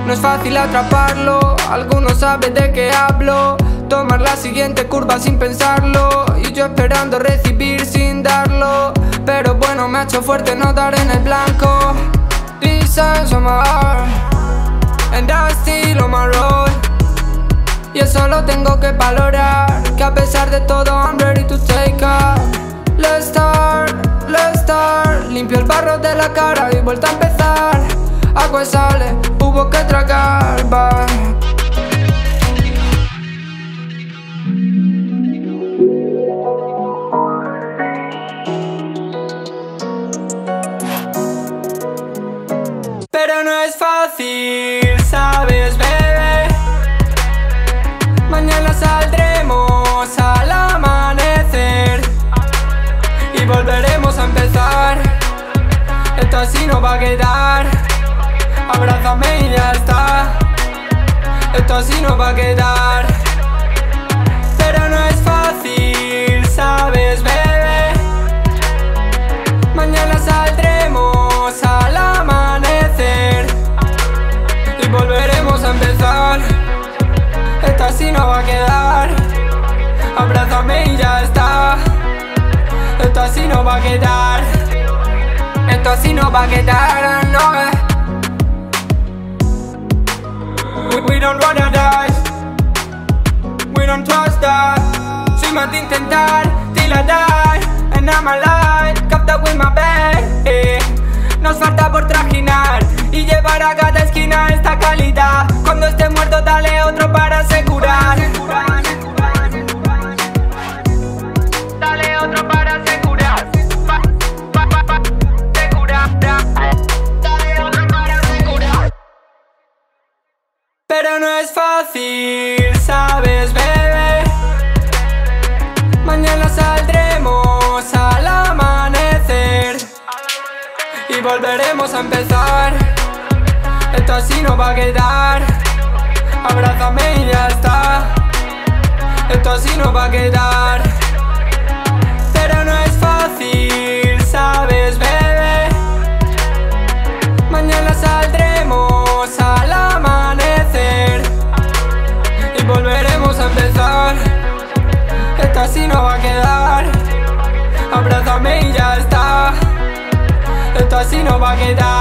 no es fácil atraparlo. Algunos saben de qué hablo. Tomar la siguiente curva sin pensarlo, y yo esperando recibir sin darlo. Pero bueno, me ha hecho fuerte no dar en el blanco. This is on my heart, and I still on my road. Y eso lo tengo que valorar, que a pesar de todo I'm ready to take off. Let's start, limpio el barro de la cara y vuelta a empezar. Agua sale, hubo que tragar, bye. Pero no es fácil, ¿sabes, bebé? Mañana saldremos al amanecer y volveremos a empezar. Esto así no va a quedar. Abrázame y ya está. Esto así no va a quedar. Pero no es fácil, ¿sabes, bebé? Mañana saldremos al amanecer y volveremos a empezar. Esto así no va a quedar. Abrázame y ya está. Esto así no va a quedar. Esto así no va a quedar, no. We don't wanna die. We don't trust that. Soy más de intentar till I die. And I'm alive, capta with my babe. Nos falta por trajinar y llevar a cada esquina esta calidad. Cuando esté muerto dale otro para asegurar. Dale otro para asegurar. Dale otro para asegurar. Pero no es fácil, ¿sabes, bebé? Mañana saldremos al amanecer y volveremos a empezar. Esto así no va a quedar. Abrázame y ya está. Esto así no va a quedar. Pero no es fácil, ¿sabes, bebé? Mañana saldremos al amanecer y volveremos a empezar. Esto así no va a quedar. Abrázame y ya está. Esto así no va a quedar.